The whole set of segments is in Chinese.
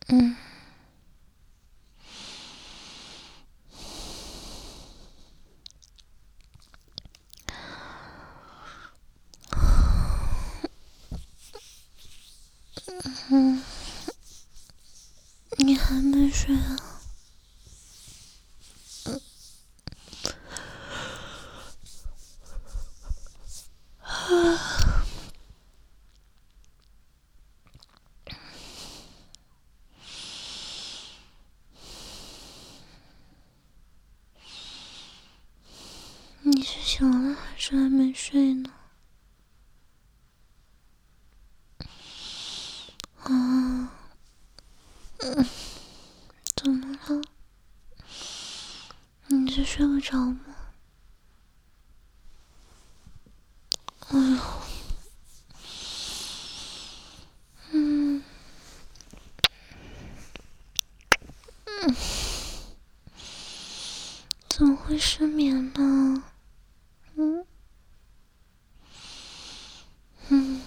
嗯，你还没睡啊？你是醒了还是还没睡呢？啊，怎么了？你是睡不着吗？哎呦，怎么会失眠呢？嗯嗯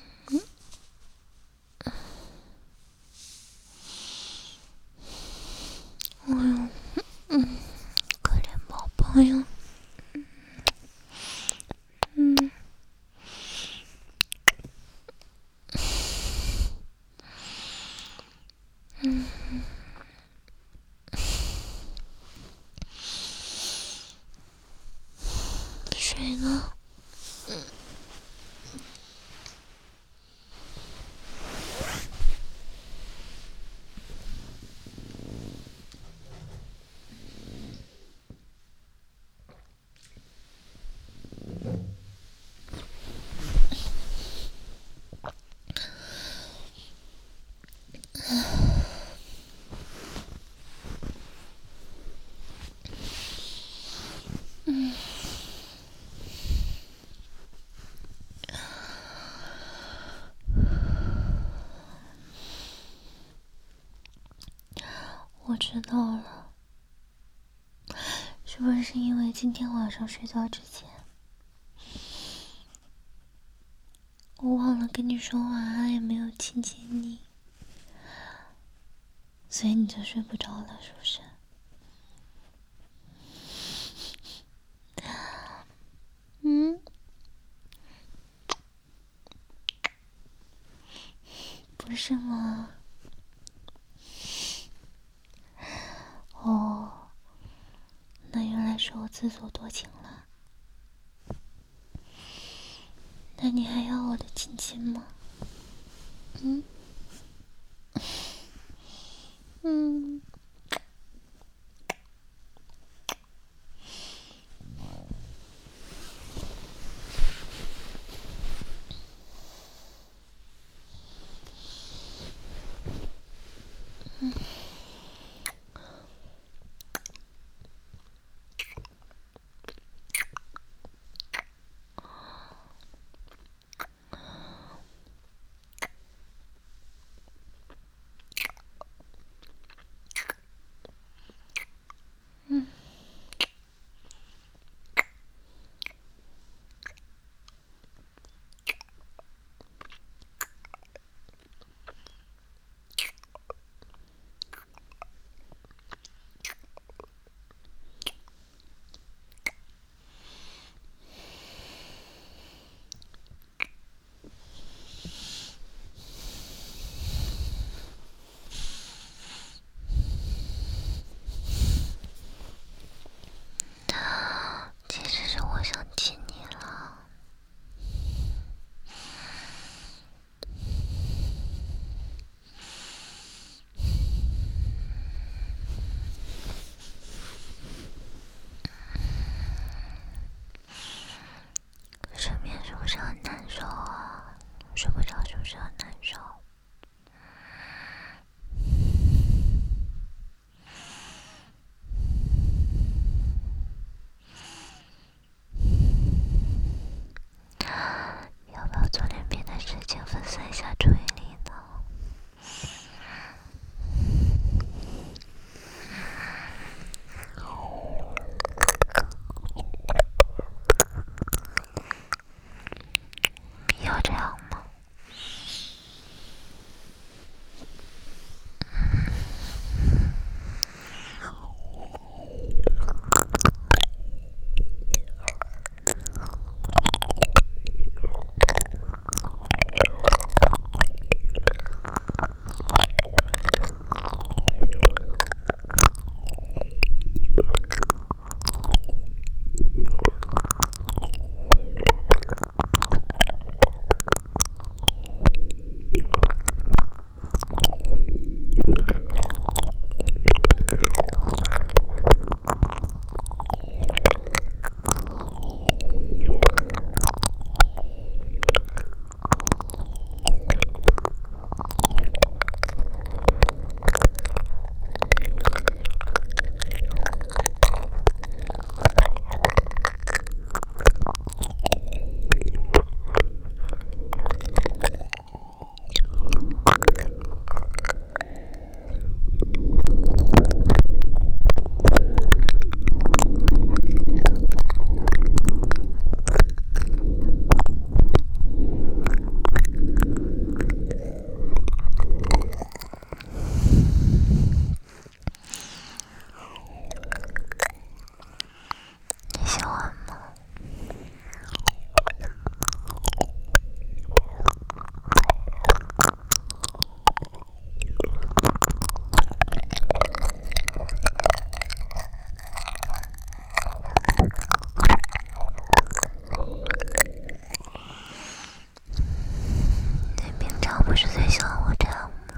哎呦，可怜宝宝呀。嗯嗯，水呢？我知道了，是不是因为今天晚上睡觉之前，我忘了跟你说晚安，也没有亲亲你，所以你就睡不着了，是不是？嗯，不是吗？哦，那原来是我自作多情了。那你还要我的亲亲吗？嗯嗯。 不是最喜欢我这样吗？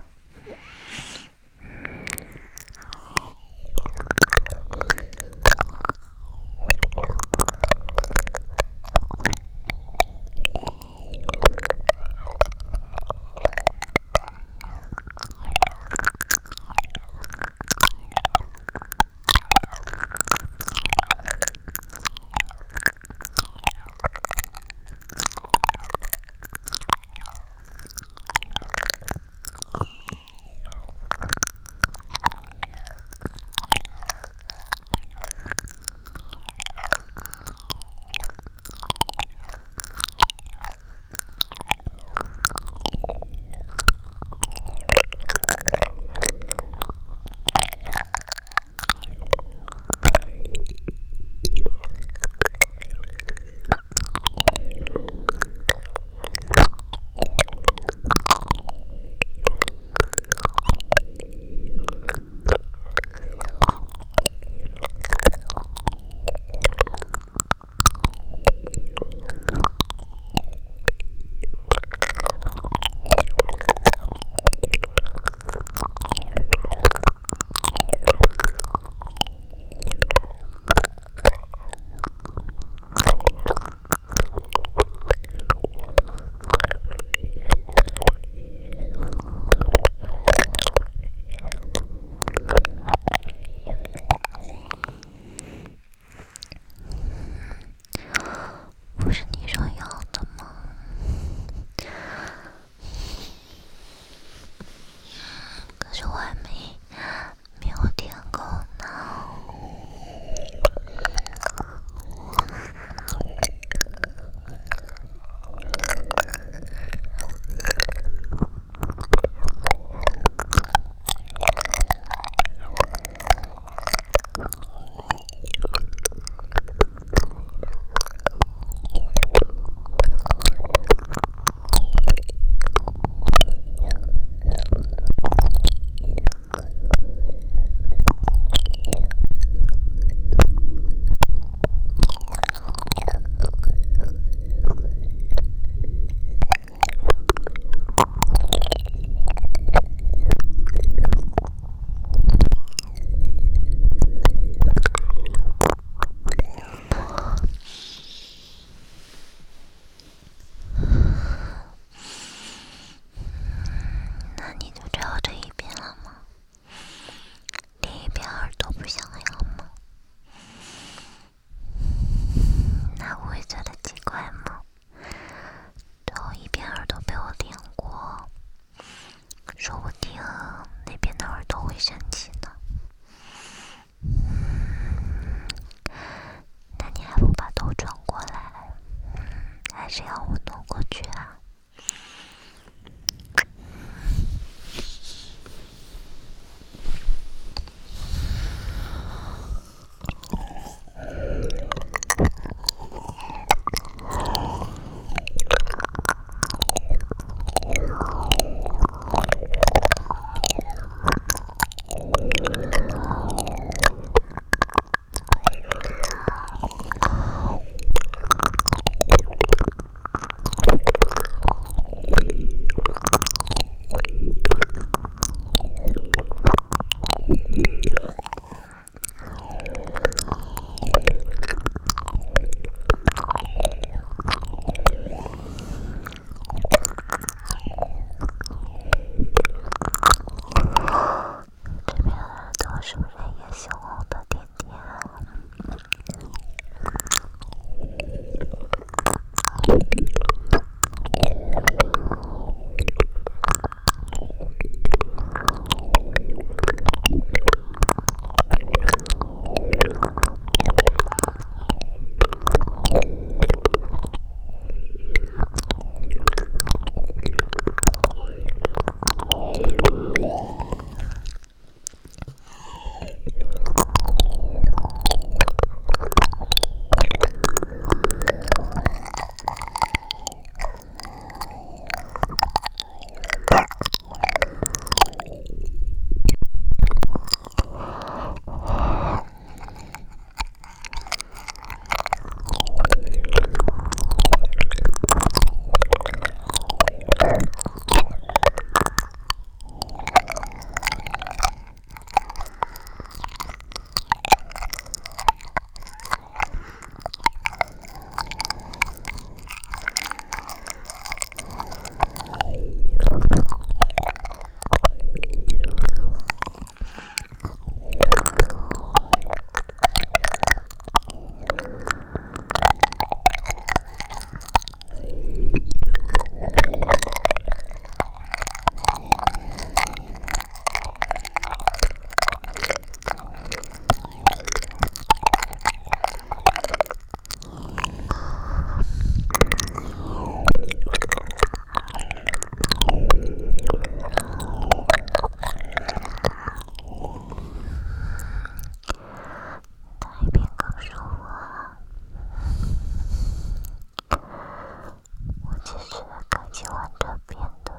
其实更喜欢这边的。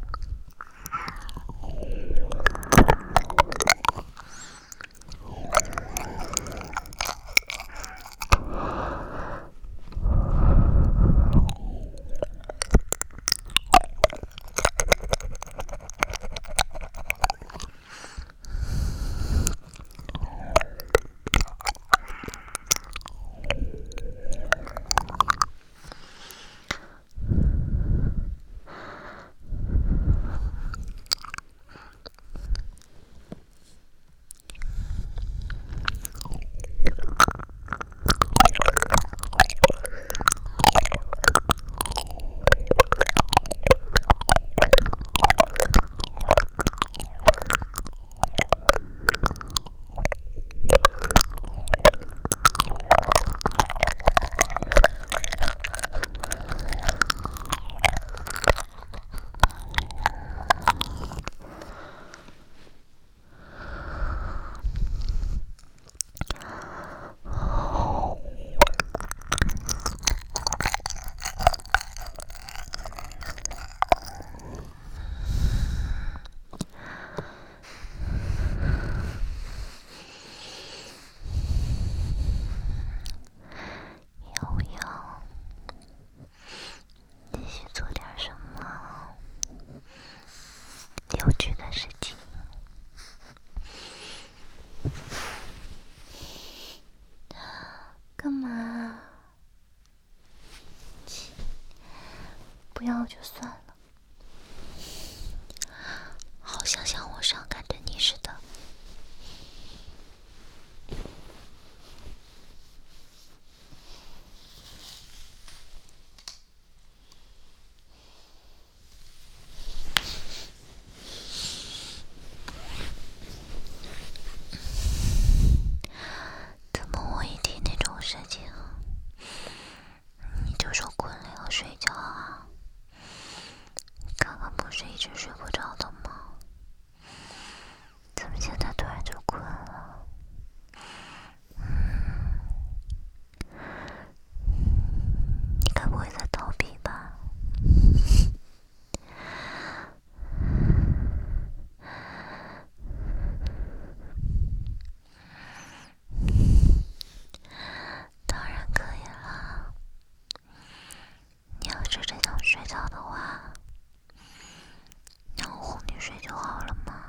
不要就算了，好像我伤感着你似的。怎么我一提那种事情，你就说困了要睡觉啊？刚刚不是一直睡不着的吗？怎么现在突然就困了？你该不会在逃避吧？当然可以了。你要是真想睡觉的话，让我哄你睡就好了嘛。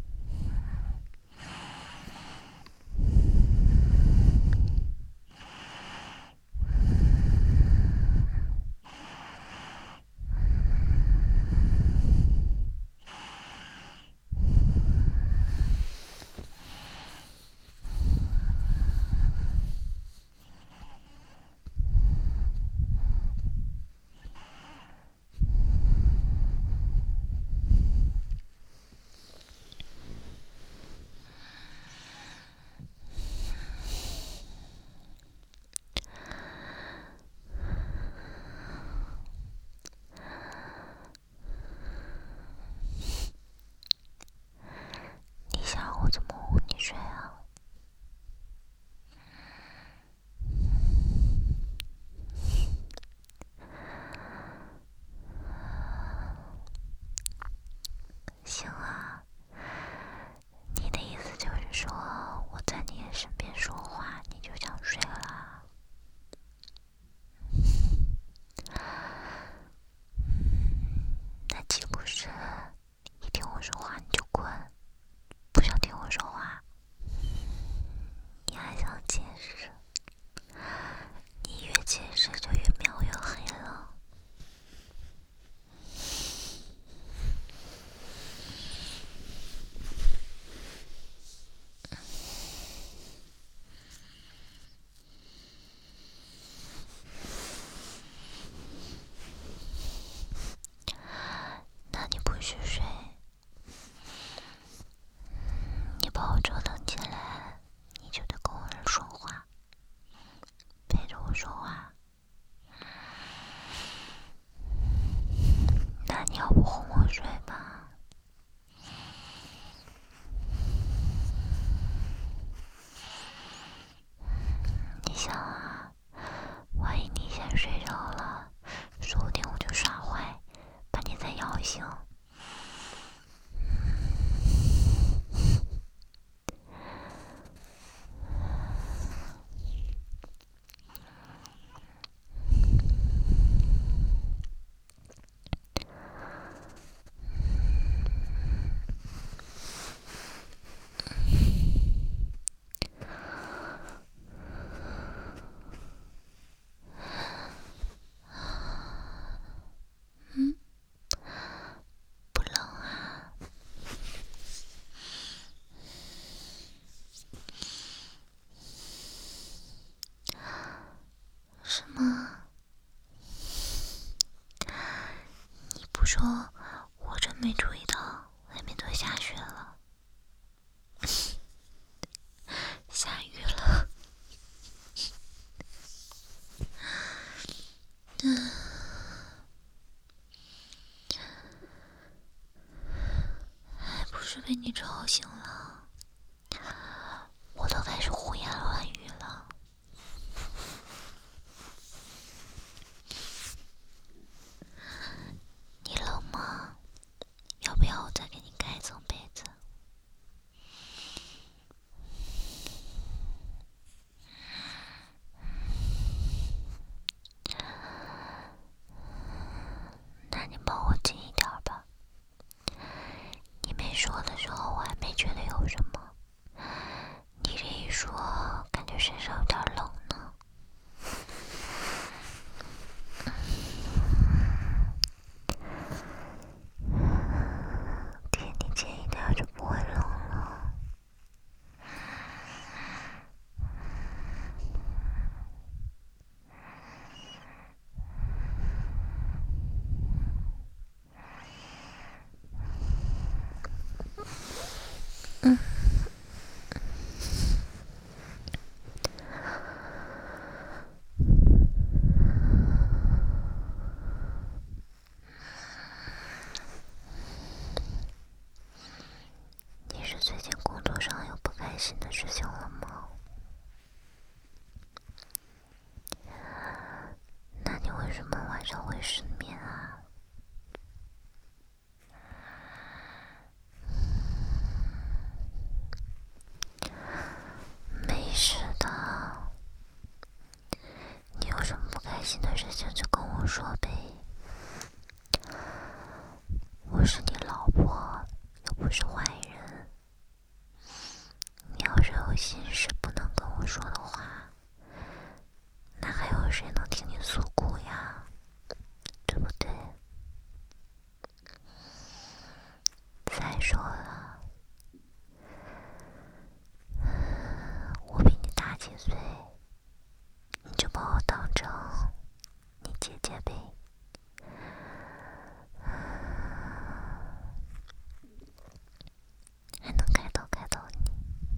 你想让我怎么哄你睡啊？行啊，你的意思就是说我在你身边说话，你就想睡了啦？那岂不是一听我说话你就困，不想听我说话？你还想解释？你越解释就越描越黑了。那你不许睡，你把我折腾起来，你就得跟我说话，陪着我说话。那你要不哄我睡吧？你想啊，万一你先睡着了，说不定我就刷说我真没注意到外面都下雪了。下雨了。还不是被你吵醒了，我都开始胡言乱语了。你冷吗？要不要我再给你盖一层被子？那你抱我近一点吧。你没说的时候我还没觉得有什么，你这一说感觉身上有点冷呢。贴你近一点就不会冷了。你是最近工作上有不开心的事情了吗？那你为什么晚上会失眠啊？没事的，你有什么不开心的事情就跟我说呗。我是你老婆，又不是坏人。你要是有心事不能跟我说的话，那还有谁能听你诉苦呀？对不对？再说了，我比你大几岁，你就把我当成你姐姐呗。还能开导开导你。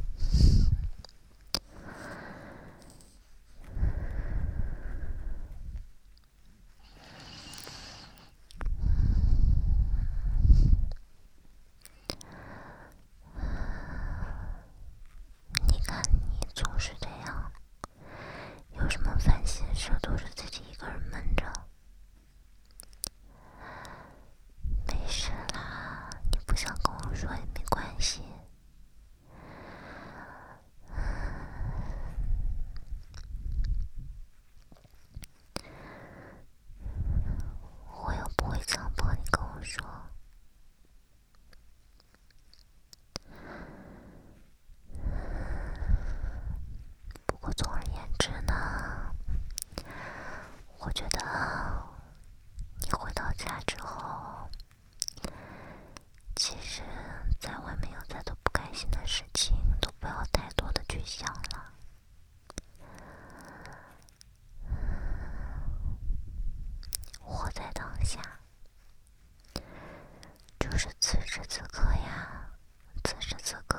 你看你总是这样，有什么烦心事都是自己一个人闷着。没事啦，你不想跟我说也没关系。我又不会强迫你跟我说。不过总而言之呢，我觉得你回到家之后，其实在外面有再多不开心的事情，都不要太多的去想了。活在当下，就是此时此刻呀。此时此刻，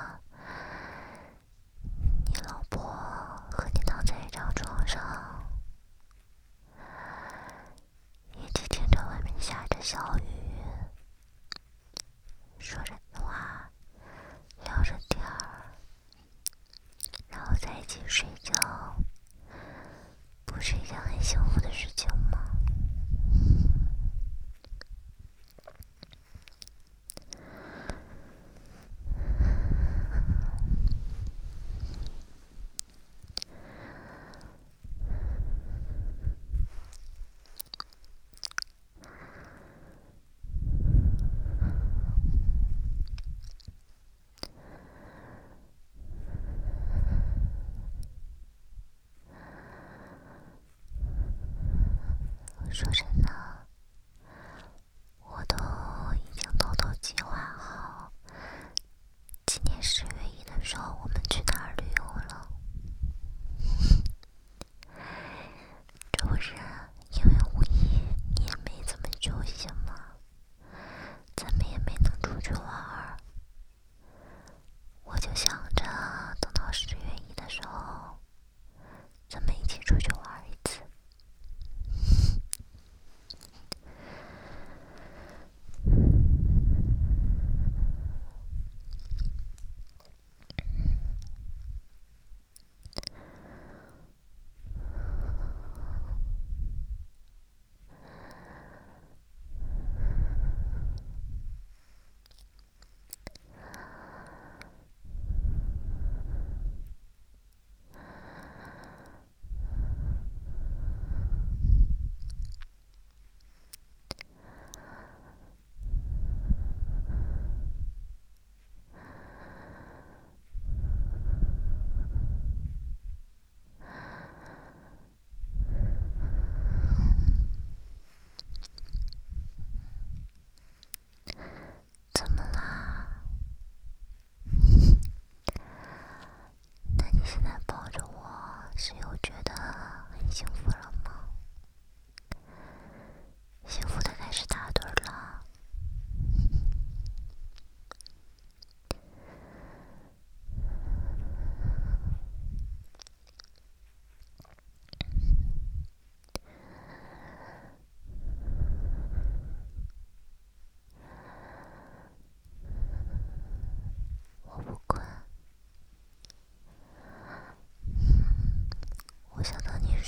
你老婆和你躺在一张床上，一起听着外面下着小雨，说着话，聊着天儿，然后在一起睡觉，不是一件很幸福的事情吗？说真的，我都已经偷偷计划好，今年10月1的时候我们去哪儿旅游了。这不是因为5一你也没怎么休息吗？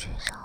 睡着